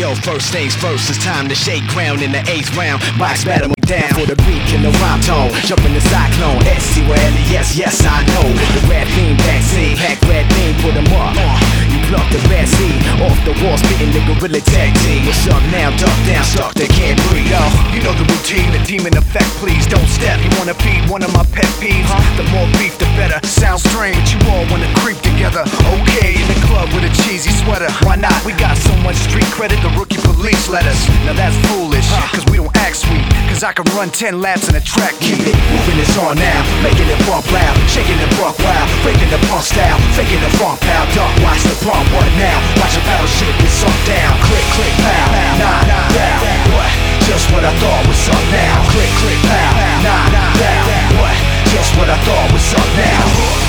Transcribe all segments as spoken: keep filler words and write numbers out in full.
Yo, first things first, it's time to shake ground in the eighth round. Box battle me down for the beat and the rhyme tone. Jump in the cyclone, S C Y L E, yes, yes, I know. The rap theme vaccine, pack red beam, put them up. You pluck the bad seed off the wall, spitting the gorilla tag team. What's up now? Duck down, stuck, they can't breathe. Yo, you know the routine, the demon effect, please don't step. You wanna feed one of my pet peeves? The more beef, the better. Sounds strange, but you all wanna creep together. Okay, in the club with a cheesy sweater. Why not? We got so much street credit, the rookie police let us. Now that's foolish, cause we don't act sweet. Cause I can run ten laps in a track meet. Keep it moving, it's on now, making it bump loud, shaking it buck wild, breaking the punk style, faking the funk pow. Duck, watch the pump, what now? Watch a battle shit get sunk down. Click, click, pow, nah, down. What? Just what I thought was up now. Click, click, pow, nah, down. What? Just what I thought was up now.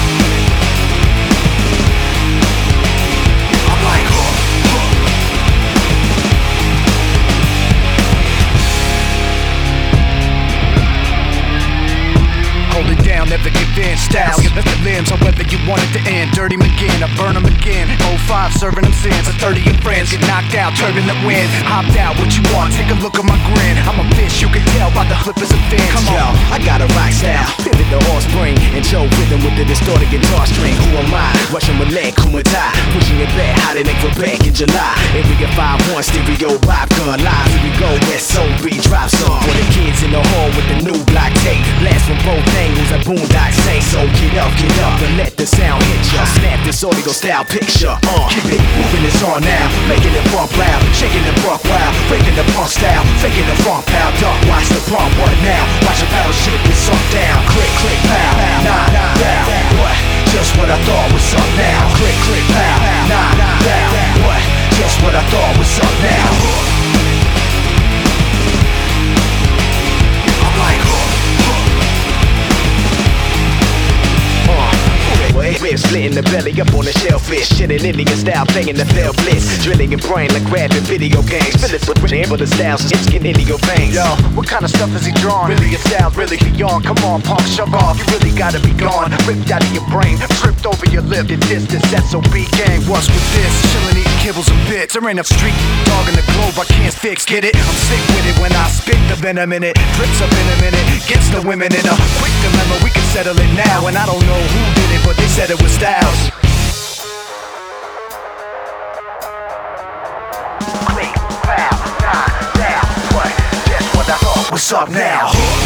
I'm like, huh, huh. Hold it down, never give in. Style, you lift the limbs on whether you want it to end. Dirty McGinn, I burn them again. oh five, serving them sins. A thirty of friends get knocked out, turbulent wind. Hopped out, what you want? Take a look at my grin. I'm a fish, you can tell by the flippers and fins. Come on, yo, I got a rock style, pivot the offspring, and Joe rhythm with the distorted guitar string. Who am I? Russian roulette, Kumata, pushing it back, how they make for back in July. Area five one, stereo, vibe gun live. Here we go, S O B drop song. For the kids in the hall with the new block tape, blast from both angles, a boondock say. So get up, get up, and let the sound hit ya. Snap this audio style picture. Uh, keep it moving, it's on now, making it bump loud, shaking the buck wild, breaking the punk style, faking the funk pow. Duck, watch the pump, what now? Watch a battle shit get sunk down. Click, click, pow, nah, down. What? Just what I thought was up now. Click, click, pow, nah, down. What? Just what I thought was up now. I'm like, huh, huh. Ribs split in the belly, up on the shellfish. Shitting Indian style, playing the fail blitz. Drilling your brain like grabbing video games. Fill it with amber the styles, it's getting into your veins. Yo, what kind of stuff is he drawing? Really your style, really beyond. Come on, punk, shove off. You really gotta be gone. Ripped out of your brain, tripped over your lip. Your distance, S O B gang. What's with this? Chillin', eating kibbles and bits. There ain't a street dog in the globe I can't fix. Get it? I'm sick with it when I spit the venom in it. Drips up in a minute, gets the women in a quick dilemma. We can settle it now, and I don't know who did it, but they said it was Styles. Click, pow, nah, down. What? Just what I thought was up now.